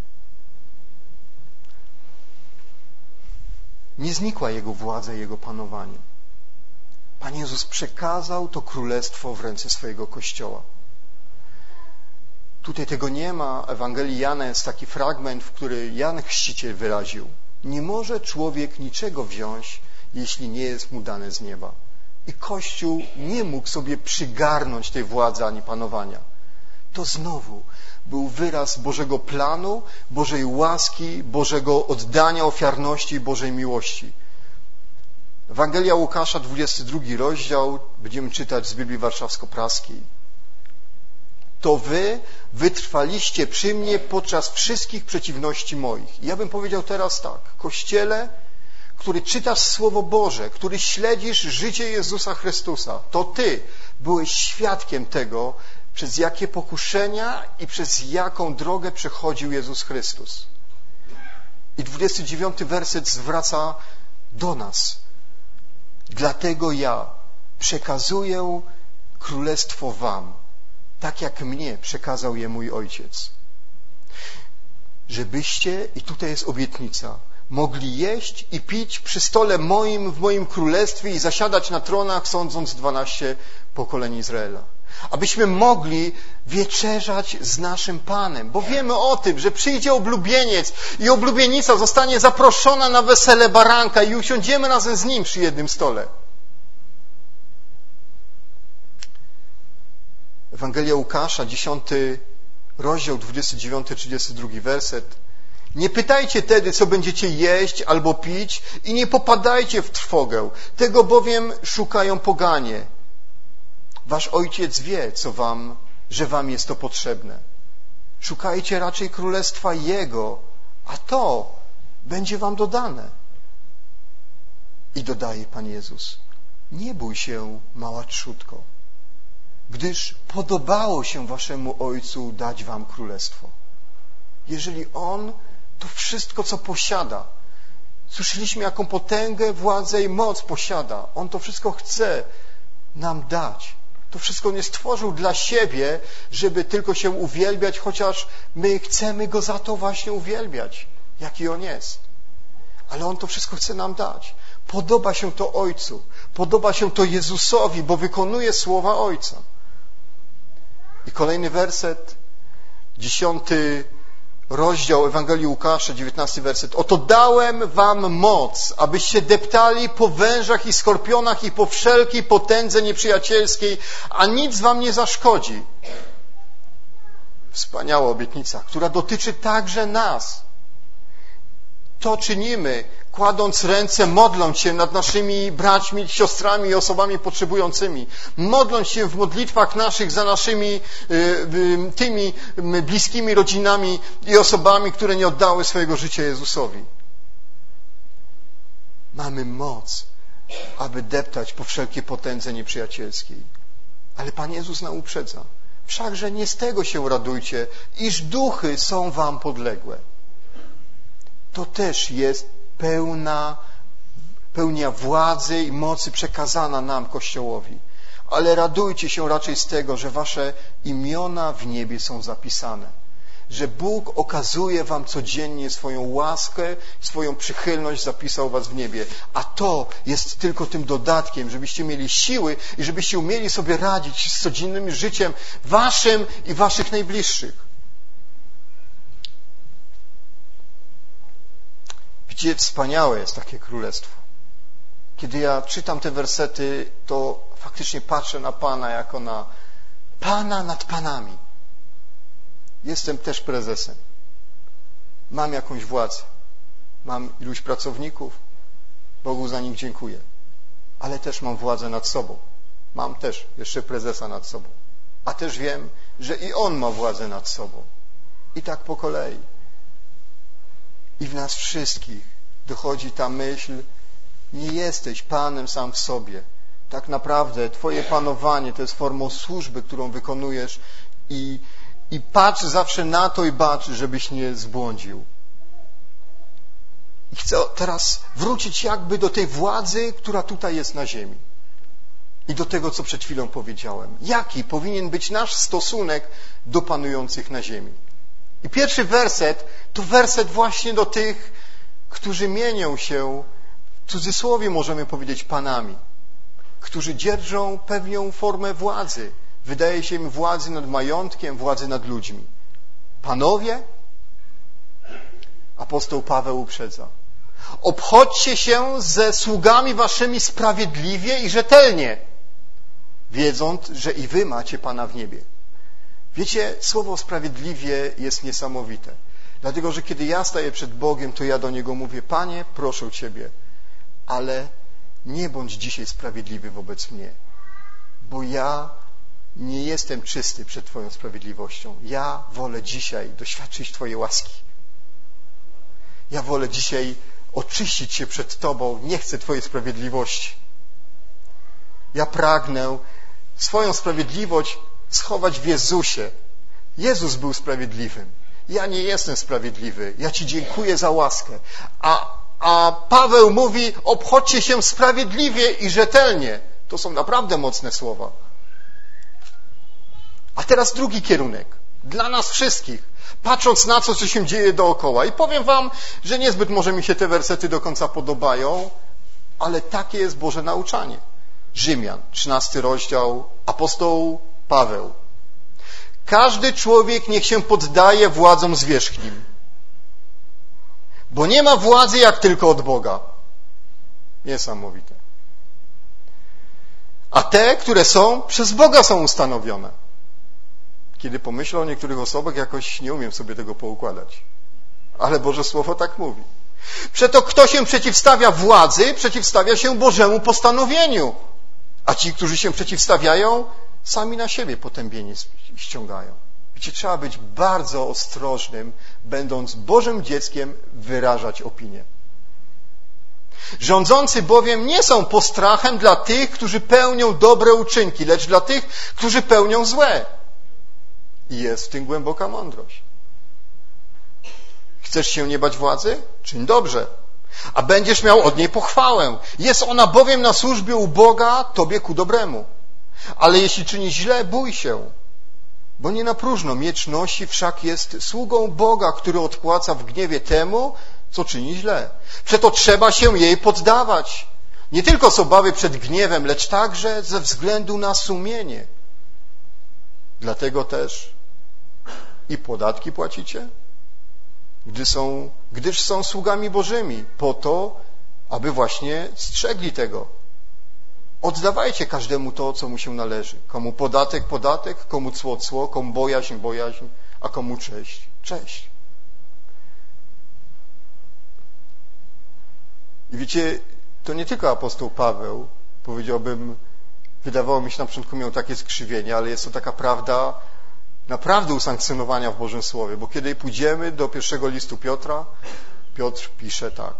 [SPEAKER 1] Nie znikła Jego władza i Jego panowanie. Pan Jezus przekazał to królestwo w ręce swojego Kościoła. Tutaj tego nie ma. Ewangelii Jana jest taki fragment, w który Jan Chrzciciel wyraził: nie może człowiek niczego wziąć, jeśli nie jest mu dane z nieba. I Kościół nie mógł sobie przygarnąć tej władzy ani panowania. To znowu był wyraz Bożego planu, Bożej łaski, Bożego oddania, ofiarności i Bożej miłości. Ewangelia Łukasza, 22 rozdział, będziemy czytać z Biblii Warszawsko-Praskiej. To wy wytrwaliście przy mnie podczas wszystkich przeciwności moich. I ja bym powiedział teraz tak: Kościele, który czytasz Słowo Boże, który śledzisz życie Jezusa Chrystusa, to ty byłeś świadkiem tego, przez jakie pokuszenia i przez jaką drogę przechodził Jezus Chrystus. I 29 werset zwraca do nas. Dlatego ja przekazuję królestwo wam, tak jak mnie przekazał je mój Ojciec. Żebyście, i tutaj jest obietnica, mogli jeść i pić przy stole moim w moim królestwie i zasiadać na tronach, sądząc 12 pokoleń Izraela. Abyśmy mogli wieczerzać z naszym Panem, bo wiemy o tym, że przyjdzie oblubieniec i oblubienica zostanie zaproszona na wesele baranka i usiądziemy razem z nim przy jednym stole. Ewangelia Łukasza, 10 rozdział, 29-32 werset. Nie pytajcie tedy, co będziecie jeść albo pić, i nie popadajcie w trwogę. Tego bowiem szukają poganie. Wasz Ojciec wie, że wam jest to potrzebne. Szukajcie raczej Królestwa Jego, a to będzie wam dodane. I dodaje Pan Jezus: nie bój się, mała trzódko, gdyż podobało się waszemu Ojcu dać wam Królestwo. Jeżeli On to wszystko, co posiada, słyszeliśmy, jaką potęgę, władzę i moc posiada. On to wszystko chce nam dać. To wszystko nie stworzył dla siebie, żeby tylko się uwielbiać, chociaż my chcemy Go za to właśnie uwielbiać, jaki On jest. Ale On to wszystko chce nam dać. Podoba się to Ojcu, podoba się to Jezusowi, bo wykonuje słowa Ojca. I kolejny werset, 10 rozdział Ewangelii Łukasza, 19 werset. Oto dałem wam moc, abyście deptali po wężach i skorpionach i po wszelkiej potędze nieprzyjacielskiej, a nic wam nie zaszkodzi. Wspaniała obietnica, która dotyczy także nas. To czynimy, kładąc ręce, modląc się nad naszymi braćmi, siostrami i osobami potrzebującymi. Modląc się w modlitwach naszych za naszymi tymi bliskimi rodzinami i osobami, które nie oddały swojego życia Jezusowi. Mamy moc, aby deptać po wszelkiej potędze nieprzyjacielskiej. Ale Pan Jezus nas uprzedza. Wszakże nie z tego się radujcie, iż duchy są wam podległe. To też jest pełnia władzy i mocy przekazana nam, Kościołowi. Ale radujcie się raczej z tego, że wasze imiona w niebie są zapisane. Że Bóg okazuje wam codziennie swoją łaskę, swoją przychylność, zapisał was w niebie. A to jest tylko tym dodatkiem, żebyście mieli siły i żebyście umieli sobie radzić z codziennym życiem waszym i waszych najbliższych. Widzicie, wspaniałe jest takie królestwo. Kiedy ja czytam te wersety, to faktycznie patrzę na Pana jako na Pana nad Panami. Jestem też prezesem. Mam jakąś władzę. Mam iluś pracowników. Bogu za nich dziękuję. Ale też mam władzę nad sobą. Mam też jeszcze prezesa nad sobą. A też wiem, że i On ma władzę nad sobą. I tak po kolei. I w nas wszystkich dochodzi ta myśl: nie jesteś Panem sam w sobie. Tak naprawdę Twoje panowanie to jest formą służby, którą wykonujesz i patrz zawsze na to i bacz, żebyś nie zbłądził. I chcę teraz wrócić jakby do tej władzy, która tutaj jest na ziemi. I do tego, co przed chwilą powiedziałem. Jaki powinien być nasz stosunek do panujących na ziemi? I pierwszy werset to werset właśnie do tych, którzy mienią się, w cudzysłowie możemy powiedzieć, panami, którzy dzierżą pewną formę władzy. Wydaje się im władzy nad majątkiem, władzy nad ludźmi. Panowie, apostoł Paweł uprzedza: obchodźcie się ze sługami waszymi sprawiedliwie i rzetelnie, wiedząc, że i wy macie Pana w niebie. Wiecie, słowo sprawiedliwie jest niesamowite. Dlatego, że kiedy ja staję przed Bogiem, to ja do Niego mówię: Panie, proszę Ciebie, ale nie bądź dzisiaj sprawiedliwy wobec mnie, bo ja nie jestem czysty przed Twoją sprawiedliwością. Ja wolę dzisiaj doświadczyć Twojej łaski. Ja wolę dzisiaj oczyścić się przed Tobą. Nie chcę Twojej sprawiedliwości. Ja pragnę swoją sprawiedliwość schować w Jezusie. Jezus był sprawiedliwym. Ja nie jestem sprawiedliwy. Ja Ci dziękuję za łaskę. A Paweł mówi: obchodźcie się sprawiedliwie i rzetelnie. To są naprawdę mocne słowa. A teraz drugi kierunek. Dla nas wszystkich. Patrząc na to, co się dzieje dookoła. I powiem wam, że niezbyt może mi się te wersety do końca podobają, ale takie jest Boże nauczanie. Rzymian, 13 rozdział, apostoł Paweł. Każdy człowiek niech się poddaje władzom zwierzchnim, bo nie ma władzy jak tylko od Boga. Niesamowite. A te, które są, przez Boga są ustanowione. Kiedy pomyślę o niektórych osobach, jakoś nie umiem sobie tego poukładać. Ale Boże Słowo tak mówi. Przeto kto się przeciwstawia władzy, przeciwstawia się Bożemu postanowieniu. A ci, którzy się przeciwstawiają, sami na siebie potępienie ściągają. Wiecie, trzeba być bardzo ostrożnym, będąc Bożym dzieckiem, wyrażać opinię. Rządzący bowiem nie są postrachem dla tych, którzy pełnią dobre uczynki, lecz dla tych, którzy pełnią złe. I jest w tym głęboka mądrość. Chcesz się nie bać władzy? Czyń dobrze, a będziesz miał od niej pochwałę. Jest ona bowiem na służbie u Boga tobie ku dobremu. Ale jeśli czynisz źle, bój się, bo nie na próżno miecz nosi, wszak jest sługą Boga, który odpłaca w gniewie temu, co czyni źle. Przeto trzeba się jej poddawać. Nie tylko z obawy przed gniewem, lecz także ze względu na sumienie. Dlatego też i podatki płacicie, gdyż są sługami Bożymi, po to, aby właśnie strzegli tego. Oddawajcie każdemu to, co mu się należy. Komu podatek, podatek, komu cło, cło, komu bojaźń, bojaźń, a komu cześć, cześć. I wiecie, to nie tylko apostoł Paweł, powiedziałbym, wydawało mi się na początku miał takie skrzywienie, ale jest to taka prawda naprawdę usankcjonowania w Bożym Słowie, bo kiedy pójdziemy do pierwszego listu Piotra, Piotr pisze tak.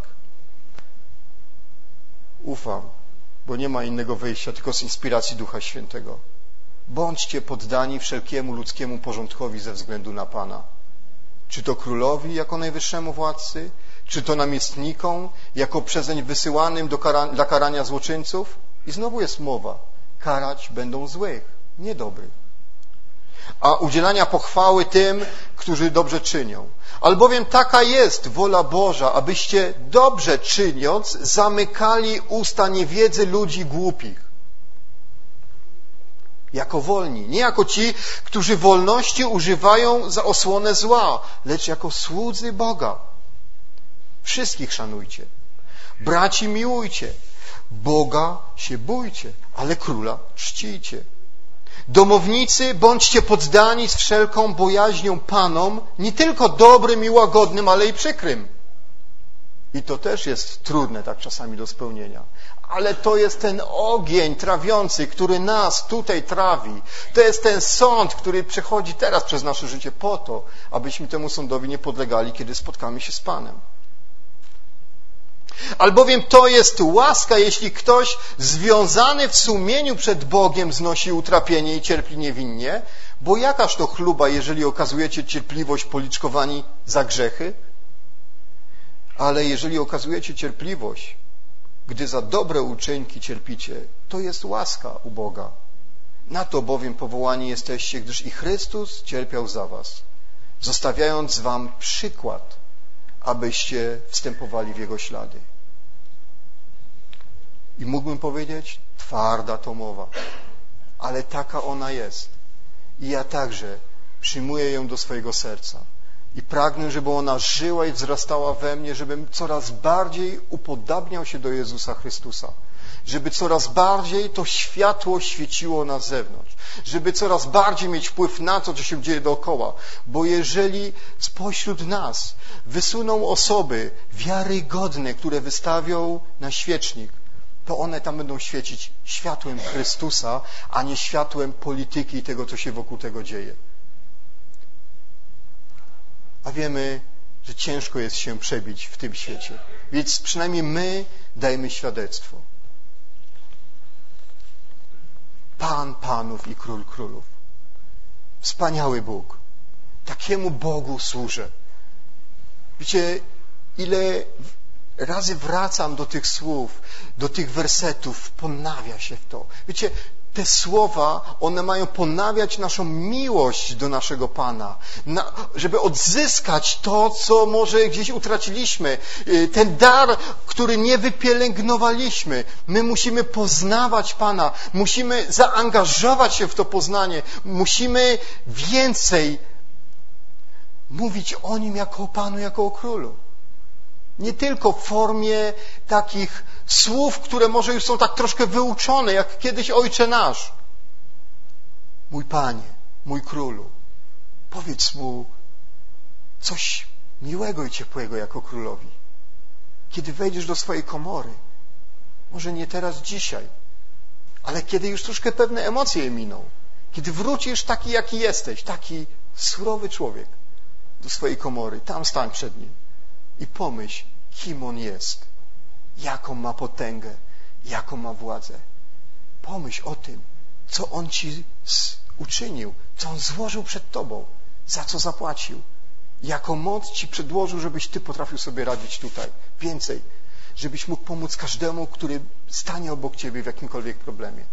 [SPEAKER 1] Ufam, bo nie ma innego wyjścia, tylko z inspiracji Ducha Świętego. Bądźcie poddani wszelkiemu ludzkiemu porządkowi ze względu na Pana. Czy to królowi jako najwyższemu władcy, czy to namiestnikom jako przezeń wysyłanym dla karania złoczyńców? I znowu jest mowa. Karać będą złych, nie dobrych. A udzielania pochwały tym, którzy dobrze czynią. Albowiem taka jest wola Boża, abyście dobrze czyniąc zamykali usta niewiedzy ludzi głupich. Jako wolni, nie jako ci, którzy wolności używają za osłonę zła, lecz jako słudzy Boga. Wszystkich szanujcie. Braci miłujcie. Boga się bójcie, ale króla czcijcie. Domownicy, bądźcie poddani z wszelką bojaźnią Panom, nie tylko dobrym i łagodnym, ale i przykrym. I to też jest trudne tak czasami do spełnienia. Ale to jest ten ogień trawiący, który nas tutaj trawi. To jest ten sąd, który przechodzi teraz przez nasze życie po to, abyśmy temu sądowi nie podlegali, kiedy spotkamy się z Panem. Albowiem to jest łaska, jeśli ktoś związany w sumieniu przed Bogiem znosi utrapienie i cierpi niewinnie, bo jakaż to chluba, jeżeli okazujecie cierpliwość policzkowani za grzechy? Ale jeżeli okazujecie cierpliwość, gdy za dobre uczynki cierpicie, to jest łaska u Boga. Na to bowiem powołani jesteście, gdyż i Chrystus cierpiał za was, zostawiając wam przykład, abyście wstępowali w Jego ślady. I mógłbym powiedzieć, twarda to mowa, ale taka ona jest. I ja także przyjmuję ją do swojego serca. I pragnę, żeby ona żyła i wzrastała we mnie, żebym coraz bardziej upodabniał się do Jezusa Chrystusa. Żeby coraz bardziej to światło świeciło na zewnątrz. Żeby coraz bardziej mieć wpływ na to, co się dzieje dookoła. Bo jeżeli spośród nas wysuną osoby wiarygodne, które wystawią na świecznik, to one tam będą świecić światłem Chrystusa, a nie światłem polityki i tego, co się wokół tego dzieje. A wiemy, że ciężko jest się przebić w tym świecie. Więc przynajmniej my dajmy świadectwo. Pan Panów i Król Królów. Wspaniały Bóg. Takiemu Bogu służę. Wiecie, ile razy wracam do tych słów, do tych wersetów, ponawia się w to. Wiecie, te słowa, one mają ponawiać naszą miłość do naszego Pana, żeby odzyskać to, co może gdzieś utraciliśmy. Ten dar, który nie wypielęgnowaliśmy. My musimy poznawać Pana, musimy zaangażować się w to poznanie, musimy więcej mówić o Nim jako o Panu, jako o Królu. Nie tylko w formie takich słów, które może już są tak troszkę wyuczone, jak kiedyś Ojcze Nasz. Mój Panie, mój Królu, powiedz Mu coś miłego i ciepłego jako Królowi. Kiedy wejdziesz do swojej komory, może nie teraz, dzisiaj, ale kiedy już troszkę pewne emocje miną, Kiedy wrócisz taki, jaki jesteś, taki surowy człowiek, do swojej komory, tam stań przed Nim i pomyśl, kim On jest, jaką ma potęgę, jaką ma władzę. Pomyśl o tym, co On Ci uczynił, co On złożył przed Tobą, za co zapłacił, jaką moc Ci przedłożył, żebyś Ty potrafił sobie radzić tutaj. Więcej, żebyś mógł pomóc każdemu, który stanie obok Ciebie w jakimkolwiek problemie.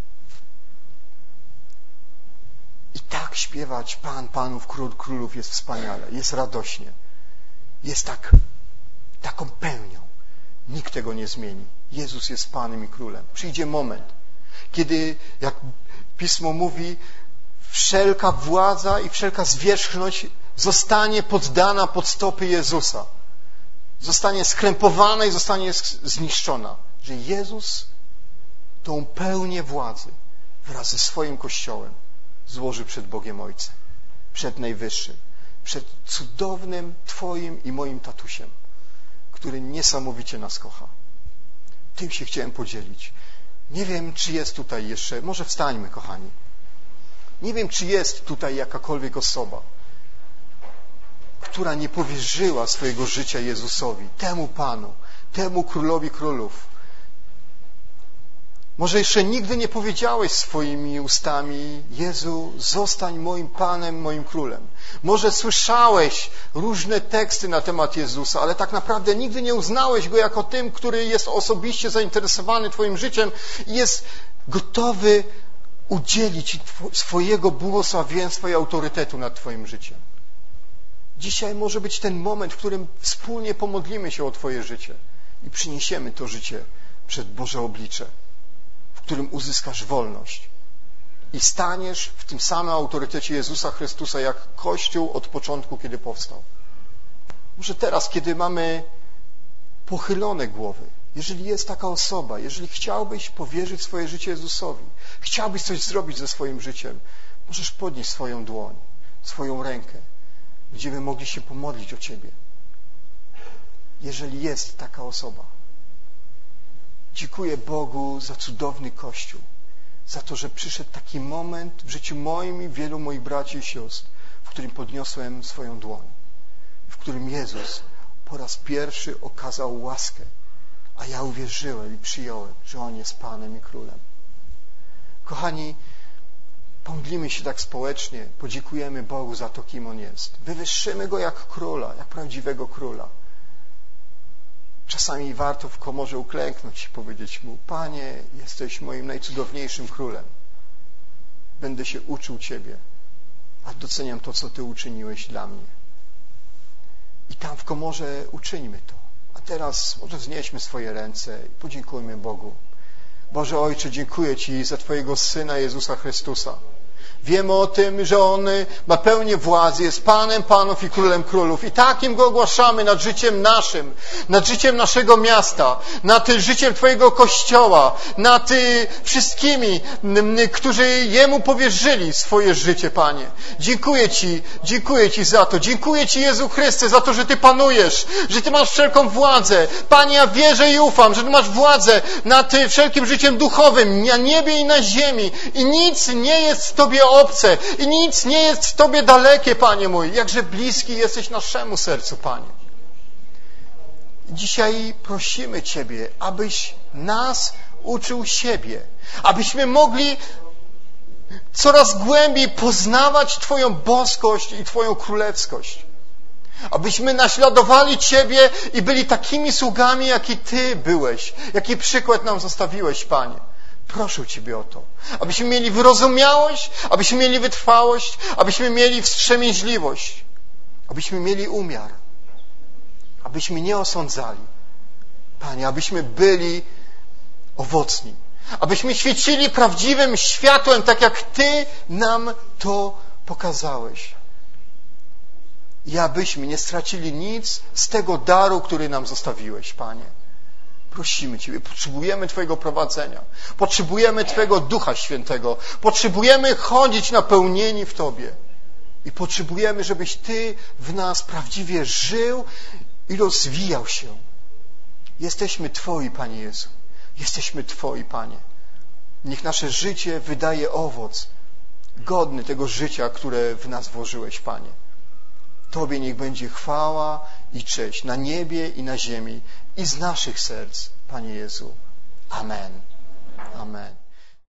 [SPEAKER 1] I tak śpiewać Pan Panów, Król Królów jest wspaniale, jest radośnie, jest taką pełnią. Nikt tego nie zmieni. Jezus jest Panem i Królem. Przyjdzie moment, kiedy, jak Pismo mówi, wszelka władza i wszelka zwierzchność zostanie poddana pod stopy Jezusa. Zostanie skrępowana i zostanie zniszczona. Że Jezus tą pełnię władzy wraz ze swoim Kościołem złoży przed Bogiem Ojcem, przed Najwyższym, przed cudownym Twoim i moim tatusiem, który niesamowicie nas kocha. Tym się chciałem podzielić. Nie wiem, czy jest tutaj jeszcze, może wstańmy, kochani. Nie wiem, czy jest tutaj jakakolwiek osoba, która nie powierzyła swojego życia Jezusowi, temu Panu, temu Królowi Królów. Może jeszcze nigdy nie powiedziałeś swoimi ustami: Jezu, zostań moim Panem, moim Królem. Może słyszałeś różne teksty na temat Jezusa, ale tak naprawdę nigdy nie uznałeś Go jako tym, który jest osobiście zainteresowany Twoim życiem i jest gotowy udzielić swojego błogosławieństwa i autorytetu nad Twoim życiem. Dzisiaj może być ten moment, w którym wspólnie pomodlimy się o Twoje życie i przyniesiemy to życie przed Boże oblicze, w którym uzyskasz wolność i staniesz w tym samym autorytecie Jezusa Chrystusa, jak Kościół od początku, kiedy powstał. Może teraz, kiedy mamy pochylone głowy, jeżeli jest taka osoba, jeżeli chciałbyś powierzyć swoje życie Jezusowi, chciałbyś coś zrobić ze swoim życiem, możesz podnieść swoją dłoń, swoją rękę, będziemy mogli się pomodlić o Ciebie. Jeżeli jest taka osoba. Dziękuję Bogu za cudowny Kościół, za to, że przyszedł taki moment w życiu moim i wielu moich braci i sióstr, w którym podniosłem swoją dłoń, w którym Jezus po raz pierwszy okazał łaskę, a ja uwierzyłem i przyjąłem, że On jest Panem i Królem. Kochani, pomodlimy się tak społecznie, podziękujemy Bogu za to, kim On jest. Wywyższymy Go jak Króla, jak prawdziwego Króla. Czasami warto w komorze uklęknąć i powiedzieć Mu: Panie, jesteś moim najcudowniejszym Królem. Będę się uczył Ciebie, a doceniam to, co Ty uczyniłeś dla mnie. I tam w komorze uczyńmy to. A teraz może wznieśmy swoje ręce i podziękujmy Bogu. Boże Ojcze, dziękuję Ci za Twojego Syna Jezusa Chrystusa. Wiemy o tym, że On ma pełnię władzy, jest Panem Panów i Królem Królów. I takim Go ogłaszamy nad życiem naszym, nad życiem naszego miasta, nad życiem Twojego Kościoła, nad wszystkimi, którzy Jemu powierzyli swoje życie, Panie. Dziękuję Ci za to. Dziękuję Ci, Jezu Chryste, za to, że Ty panujesz, że Ty masz wszelką władzę. Panie, ja wierzę i ufam, że Ty masz władzę nad wszelkim życiem duchowym, na niebie i na ziemi. I nic nie jest Tobie obce i nic nie jest Tobie dalekie, Panie mój. Jakże bliski jesteś naszemu sercu, Panie. Dzisiaj prosimy Ciebie, abyś nas uczył siebie, abyśmy mogli coraz głębiej poznawać Twoją boskość i Twoją królewskość. Abyśmy naśladowali Ciebie i byli takimi sługami, jaki Ty byłeś, jaki przykład nam zostawiłeś, Panie. Proszę Ciebie o to, abyśmy mieli wyrozumiałość, abyśmy mieli wytrwałość, abyśmy mieli wstrzemięźliwość, abyśmy mieli umiar, abyśmy nie osądzali, Panie, abyśmy byli owocni, abyśmy świecili prawdziwym światłem, tak jak Ty nam to pokazałeś. I abyśmy nie stracili nic z tego daru, który nam zostawiłeś, Panie. Prosimy Ciebie, potrzebujemy Twojego prowadzenia, potrzebujemy Twojego Ducha Świętego, potrzebujemy chodzić napełnieni w Tobie i potrzebujemy, żebyś Ty w nas prawdziwie żył i rozwijał się. Jesteśmy Twoi, Panie Jezu, jesteśmy Twoi, Panie. Niech nasze życie wydaje owoc godny tego życia, które w nas włożyłeś, Panie. Tobie niech będzie chwała i cześć na niebie i na ziemi i z naszych serc, Panie Jezu. Amen. Amen.